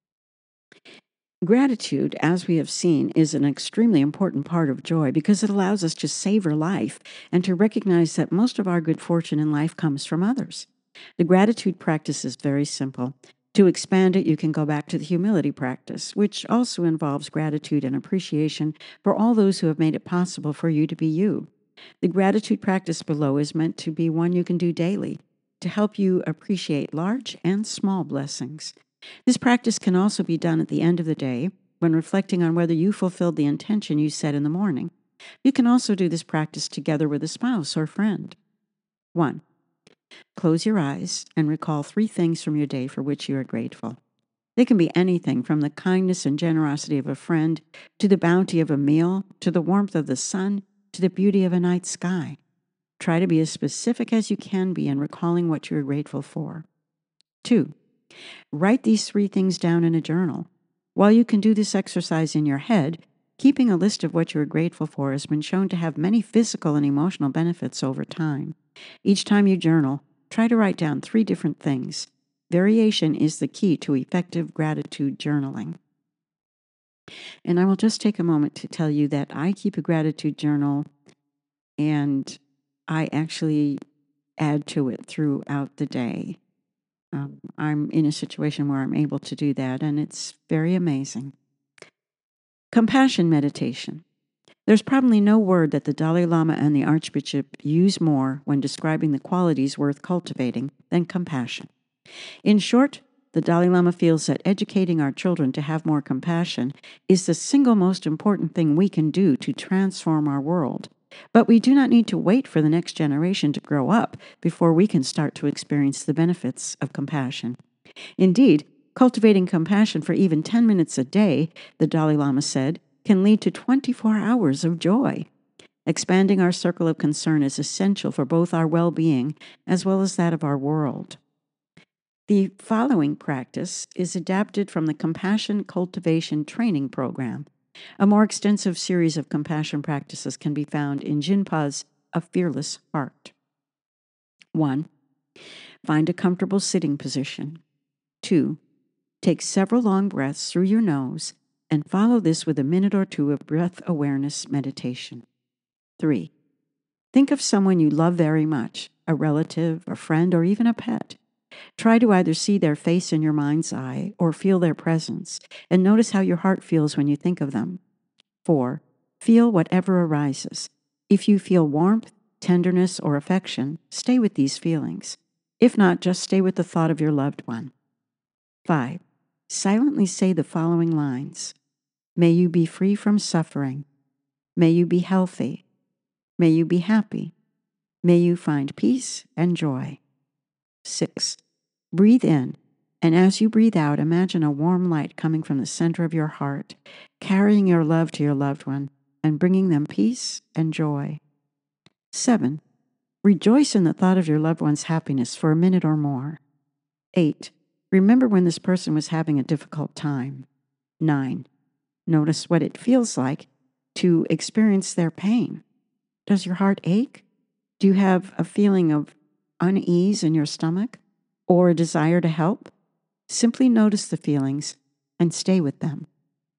Gratitude, as we have seen, is an extremely important part of joy because it allows us to savor life and to recognize that most of our good fortune in life comes from others. The gratitude practice is very simple. To expand it, you can go back to the humility practice, which also involves gratitude and appreciation for all those who have made it possible for you to be you. The gratitude practice below is meant to be one you can do daily to help you appreciate large and small blessings. This practice can also be done at the end of the day when reflecting on whether you fulfilled the intention you set in the morning. You can also do this practice together with a spouse or friend. One, close your eyes and recall three things from your day for which you are grateful. They can be anything from the kindness and generosity of a friend, to the bounty of a meal, to the warmth of the sun, to the beauty of a night sky. Try to be as specific as you can be in recalling what you are grateful for. Two, write these three things down in a journal. While you can do this exercise in your head, keeping a list of what you are grateful for has been shown to have many physical and emotional benefits over time. Each time you journal, try to write down three different things. Variation is the key to effective gratitude journaling. And I will just take a moment to tell you that I keep a gratitude journal, and I actually add to it throughout the day. Um, I'm in a situation where I'm able to do that, and it's very amazing. Compassion meditation. There's probably no word that the Dalai Lama and the Archbishop use more when describing the qualities worth cultivating than compassion. In short, the Dalai Lama feels that educating our children to have more compassion is the single most important thing we can do to transform our world. But we do not need to wait for the next generation to grow up before we can start to experience the benefits of compassion. Indeed, cultivating compassion for even ten minutes a day, the Dalai Lama said, can lead to twenty-four hours of joy. Expanding our circle of concern is essential for both our well-being as well as that of our world. The following practice is adapted from the Compassion Cultivation Training Program. A more extensive series of compassion practices can be found in Jinpa's A Fearless Heart. One, find a comfortable sitting position. Two, take several long breaths through your nose and follow this with a minute or two of breath awareness meditation. Three, think of someone you love very much, a relative, a friend, or even a pet. Try to either see their face in your mind's eye or feel their presence, and notice how your heart feels when you think of them. Four, feel whatever arises. If you feel warmth, tenderness, or affection, stay with these feelings. If not, just stay with the thought of your loved one. Five, silently say the following lines. May you be free from suffering. May you be healthy. May you be happy. May you find peace and joy. Six, breathe in, and as you breathe out, imagine a warm light coming from the center of your heart, carrying your love to your loved one and bringing them peace and joy. Seven, rejoice in the thought of your loved one's happiness for a minute or more. Eight, remember when this person was having a difficult time. Nine, notice what it feels like to experience their pain. Does your heart ache? Do you have a feeling of unease in your stomach or a desire to help? Simply notice the feelings and stay with them.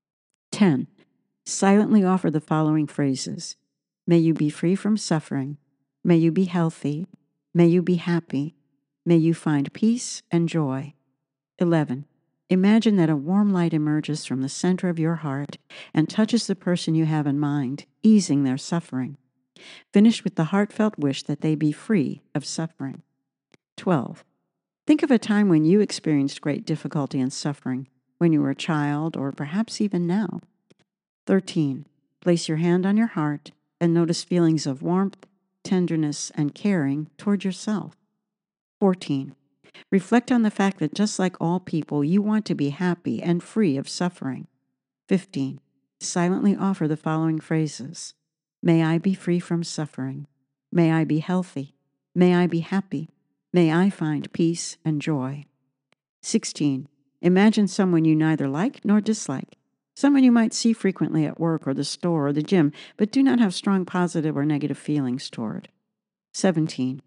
Ten, silently offer the following phrases. May you be free from suffering. May you be healthy. May you be happy. May you find peace and joy. Eleven, imagine that a warm light emerges from the center of your heart and touches the person you have in mind, easing their suffering. Finish with the heartfelt wish that they be free of suffering. Twelve, think of a time when you experienced great difficulty and suffering, when you were a child or perhaps even now. Thirteen, place your hand on your heart and notice feelings of warmth, tenderness, and caring toward yourself. Fourteen, reflect on the fact that just like all people, you want to be happy and free of suffering. Fifteen, silently offer the following phrases. May I be free from suffering. May I be healthy. May I be happy. May I find peace and joy. Sixteen, imagine someone you neither like nor dislike, someone you might see frequently at work or the store or the gym, but do not have strong positive or negative feelings toward. Seventeen,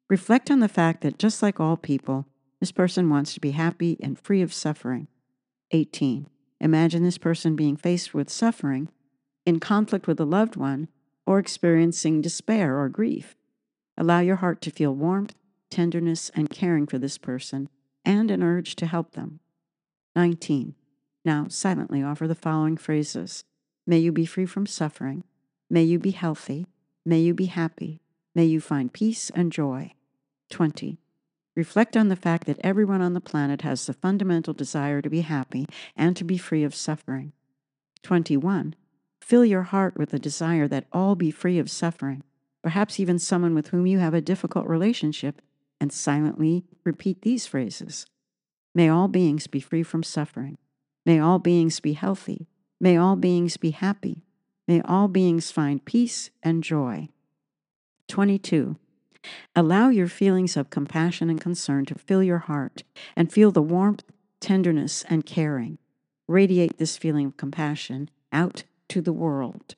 Reflect on the fact that just like all people, this person wants to be happy and free of suffering. eighteen. Imagine this person being faced with suffering, in conflict with a loved one, or experiencing despair or grief. Allow your heart to feel warmth, tenderness, and caring for this person, and an urge to help them. nineteen. Now silently offer the following phrases. May you be free from suffering. May you be healthy. May you be happy. May you find peace and joy. twenty. Reflect on the fact that everyone on the planet has the fundamental desire to be happy and to be free of suffering. twenty-one. Fill your heart with the desire that all be free of suffering, perhaps even someone with whom you have a difficult relationship, and silently repeat these phrases. May all beings be free from suffering. May all beings be healthy. May all beings be happy. May all beings find peace and joy. twenty-two. Allow your feelings of compassion and concern to fill your heart and feel the warmth, tenderness, and caring. Radiate this feeling of compassion out to the world.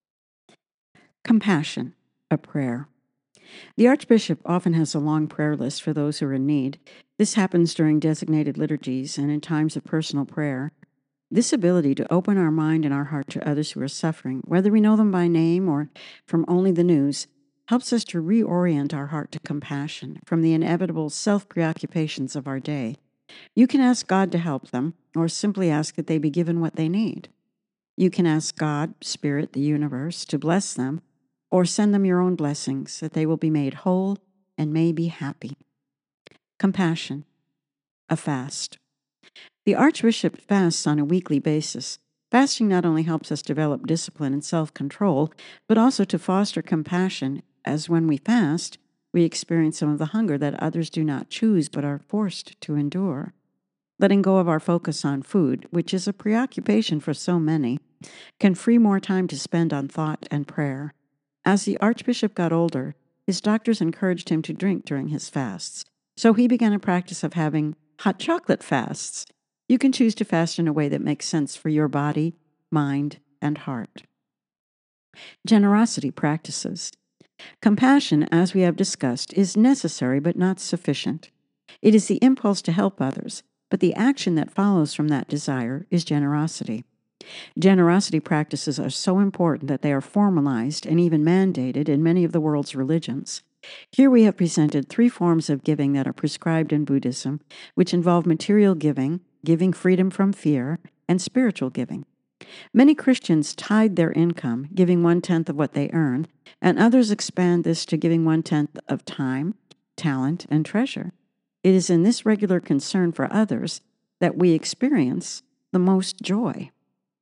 Compassion, a prayer. The Archbishop often has a long prayer list for those who are in need. This happens during designated liturgies and in times of personal prayer. This ability to open our mind and our heart to others who are suffering, whether we know them by name or from only the news, helps us to reorient our heart to compassion from the inevitable self-preoccupations of our day. You can ask God to help them, or simply ask that they be given what they need. You can ask God, Spirit, the universe, to bless them, or send them your own blessings, that they will be made whole and may be happy. Compassion, a fast. The Archbishop fasts on a weekly basis. Fasting not only helps us develop discipline and self-control, but also to foster compassion, as when we fast, we experience some of the hunger that others do not choose but are forced to endure. Letting go of our focus on food, which is a preoccupation for so many, can free more time to spend on thought and prayer. As the Archbishop got older, his doctors encouraged him to drink during his fasts, so he began a practice of having hot chocolate fasts. You can choose to fast in a way that makes sense for your body, mind, and heart. Generosity practices. Compassion, as we have discussed, is necessary but not sufficient. It is the impulse to help others, but the action that follows from that desire is generosity. Generosity practices are so important that they are formalized and even mandated in many of the world's religions. Here we have presented three forms of giving that are prescribed in Buddhism, which involve material giving, giving freedom from fear, and spiritual giving. Many Christians tithe their income, giving one-tenth of what they earn, and others expand this to giving one-tenth of time, talent, and treasure. It is in this regular concern for others that we experience the most joy.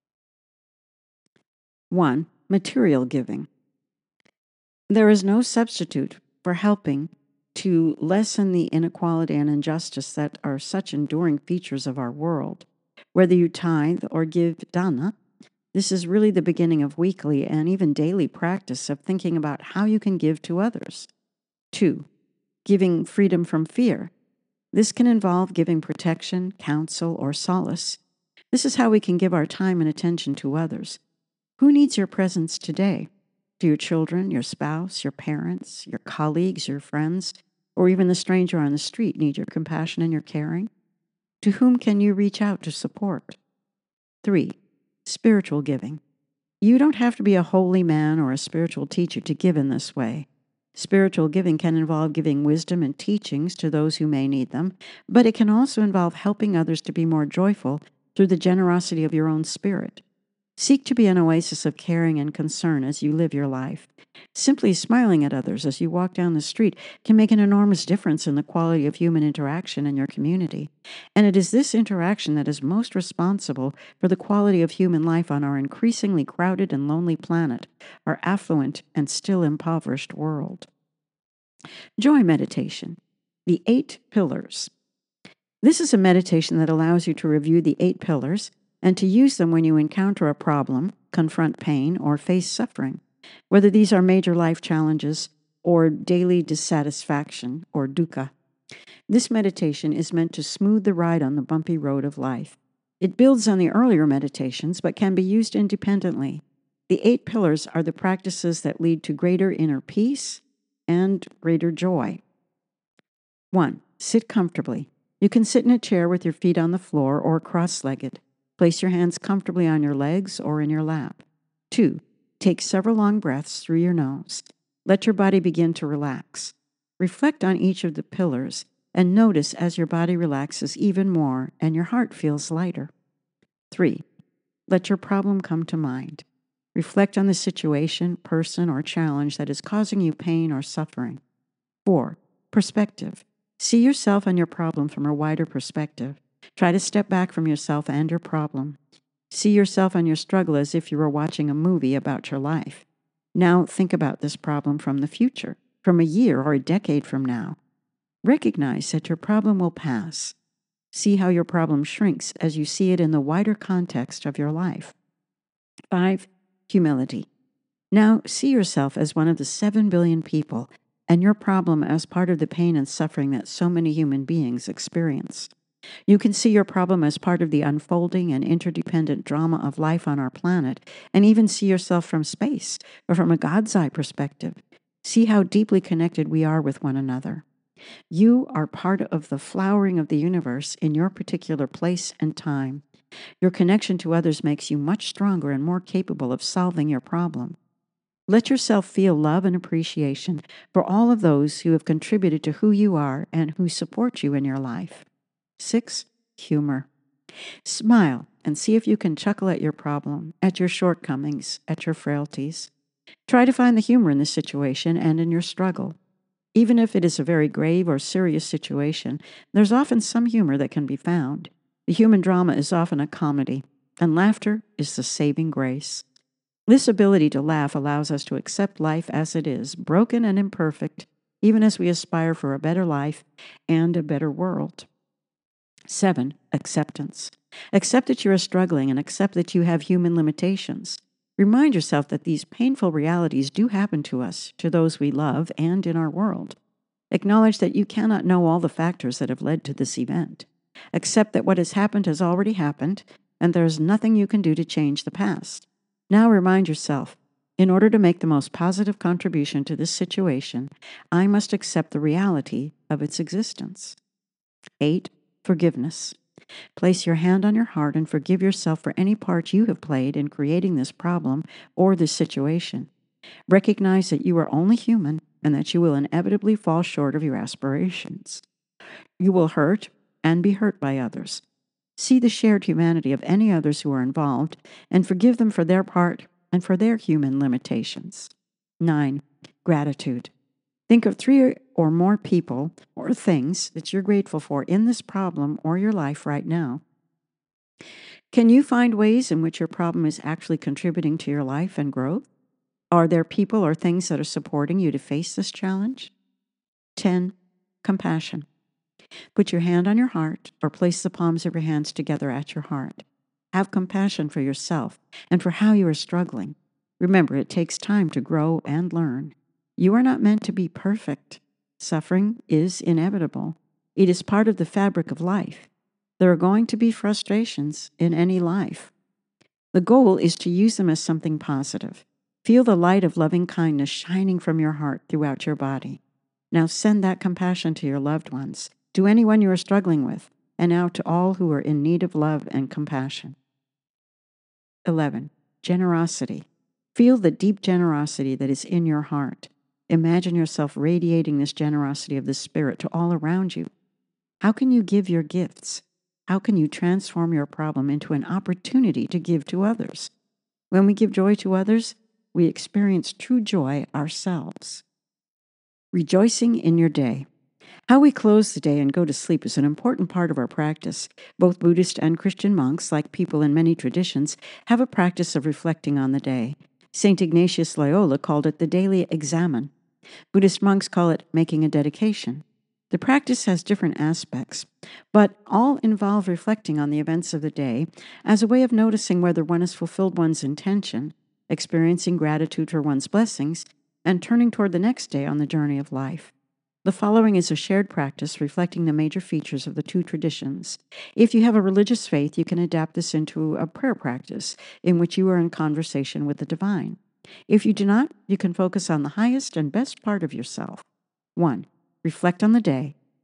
one. Material giving. There is no substitute for helping to lessen the inequality and injustice that are such enduring features of our world. Whether you tithe or give dana, this is really the beginning of weekly and even daily practice of thinking about how you can give to others. two. Giving freedom from fear. This can involve giving protection, counsel, or solace. This is how we can give our time and attention to others. Who needs your presence today? Do your children, your spouse, your parents, your colleagues, your friends, or even the stranger on the street need your compassion and your caring? To whom can you reach out to support? three. Spiritual giving. You don't have to be a holy man or a spiritual teacher to give in this way. Spiritual giving can involve giving wisdom and teachings to those who may need them, but it can also involve helping others to be more joyful through the generosity of your own spirit. Seek to be an oasis of caring and concern as you live your life. Simply smiling at others as you walk down the street can make an enormous difference in the quality of human interaction in your community. And it is this interaction that is most responsible for the quality of human life on our increasingly crowded and lonely planet, our affluent and still impoverished world. Joy meditation. The eight pillars. This is a meditation that allows you to review the eight pillars and to use them when you encounter a problem, confront pain, or face suffering, whether these are major life challenges or daily dissatisfaction or dukkha. This meditation is meant to smooth the ride on the bumpy road of life. It builds on the earlier meditations but can be used independently. The eight pillars are the practices that lead to greater inner peace and greater joy. One, sit comfortably. You can sit in a chair with your feet on the floor or cross-legged. Place your hands comfortably on your legs or in your lap. Two, take several long breaths through your nose. Let your body begin to relax. Reflect on each of the pillars and notice as your body relaxes even more and your heart feels lighter. Three, let your problem come to mind. Reflect on the situation, person, or challenge that is causing you pain or suffering. Four, perspective. See yourself and your problem from a wider perspective. Try to step back from yourself and your problem. See yourself and your struggle as if you were watching a movie about your life. Now think about this problem from the future, from a year or a decade from now. Recognize that your problem will pass. See how your problem shrinks as you see it in the wider context of your life. Five, humility. Now see yourself as one of the seven billion people and your problem as part of the pain and suffering that so many human beings experience. You can see your problem as part of the unfolding and interdependent drama of life on our planet, and even see yourself from space or from a God's eye perspective. See how deeply connected we are with one another. You are part of the flowering of the universe in your particular place and time. Your connection to others makes you much stronger and more capable of solving your problem. Let yourself feel love and appreciation for all of those who have contributed to who you are and who support you in your life. Six, humor. Smile and see if you can chuckle at your problem, at your shortcomings, at your frailties. Try to find the humor in the situation and in your struggle. Even if it is a very grave or serious situation, there's often some humor that can be found. The human drama is often a comedy, and laughter is the saving grace. This ability to laugh allows us to accept life as it is, broken and imperfect, even as we aspire for a better life and a better world. Seven, acceptance. Accept that you are struggling and accept that you have human limitations. Remind yourself that these painful realities do happen to us, to those we love, and in our world. Acknowledge that you cannot know all the factors that have led to this event. Accept that what has happened has already happened, and there is nothing you can do to change the past. Now remind yourself, in order to make the most positive contribution to this situation, I must accept the reality of its existence. Eight, forgiveness. Place your hand on your heart and forgive yourself for any part you have played in creating this problem or this situation. Recognize that you are only human and that you will inevitably fall short of your aspirations. You will hurt and be hurt by others. See the shared humanity of any others who are involved and forgive them for their part and for their human limitations. Nine, gratitude. Think of three or more people or things that you're grateful for in this problem or your life right now. Can you find ways in which your problem is actually contributing to your life and growth? Are there people or things that are supporting you to face this challenge? Ten, compassion. Put your hand on your heart or place the palms of your hands together at your heart. Have compassion for yourself and for how you are struggling. Remember, it takes time to grow and learn. You are not meant to be perfect. Suffering is inevitable. It is part of the fabric of life. There are going to be frustrations in any life. The goal is to use them as something positive. Feel the light of loving kindness shining from your heart throughout your body. Now send that compassion to your loved ones, to anyone you are struggling with, and now to all who are in need of love and compassion. Eleven, generosity. Feel the deep generosity that is in your heart. Imagine yourself radiating this generosity of the Spirit to all around you. How can you give your gifts? How can you transform your problem into an opportunity to give to others? When we give joy to others, we experience true joy ourselves. Rejoicing in your day. How we close the day and go to sleep is an important part of our practice. Both Buddhist and Christian monks, like people in many traditions, have a practice of reflecting on the day. Saint Ignatius Loyola called it the daily examen. Buddhist monks call it making a dedication. The practice has different aspects, but all involve reflecting on the events of the day as a way of noticing whether one has fulfilled one's intention, experiencing gratitude for one's blessings, and turning toward the next day on the journey of life. The following is a shared practice reflecting the major features of the two traditions. If you have a religious faith, you can adapt this into a prayer practice in which you are in conversation with the divine. If you do not, you can focus on the highest and best part of yourself. One, reflect on the day.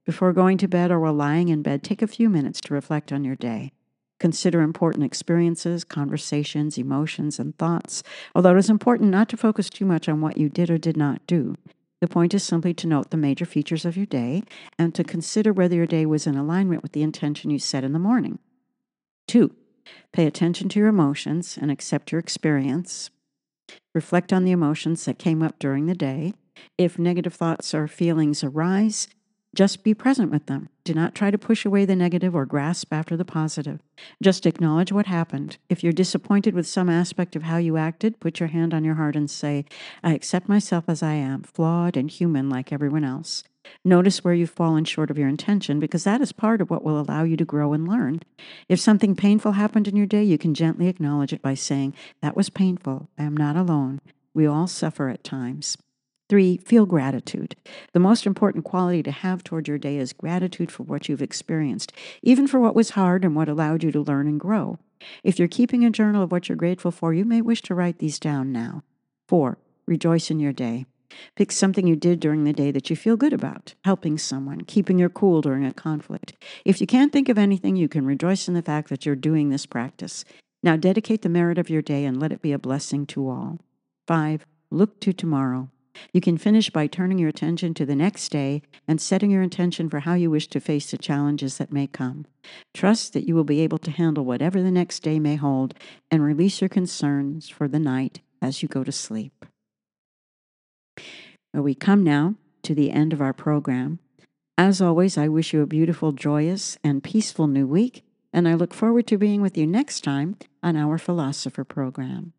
Before going to bed or while lying in bed, take a few minutes to reflect on your day. Consider important experiences, conversations, emotions, and thoughts, although it is important not to focus too much on what you did or did not do. The point is simply to note the major features of your day and to consider whether your day was in alignment with the intention you set in the morning. Two, pay attention to your emotions and accept your experience. Reflect on the emotions that came up during the day. If negative thoughts or feelings arise, just be present with them. Do not try to push away the negative or grasp after the positive. Just acknowledge what happened. If you're disappointed with some aspect of how you acted, put your hand on your heart and say, I accept myself as I am, flawed and human like everyone else. Notice where you've fallen short of your intention, because that is part of what will allow you to grow and learn. If something painful happened in your day, you can gently acknowledge it by saying, that was painful. I am not alone. We all suffer at times. Three, feel gratitude. The most important quality to have toward your day is gratitude for what you've experienced, even for what was hard and what allowed you to learn and grow. If you're keeping a journal of what you're grateful for, you may wish to write these down now. Four, rejoice in your day. Pick something you did during the day that you feel good about, helping someone, keeping your cool during a conflict. If you can't think of anything, you can rejoice in the fact that you're doing this practice. Now dedicate the merit of your day and let it be a blessing to all. Five, look to tomorrow. You can finish by turning your attention to the next day and setting your intention for how you wish to face the challenges that may come. Trust that you will be able to handle whatever the next day may hold and release your concerns for the night as you go to sleep. Well, we come now to the end of our program. As always, I wish you a beautiful, joyous, and peaceful new week, and I look forward to being with you next time on our Philosopher program.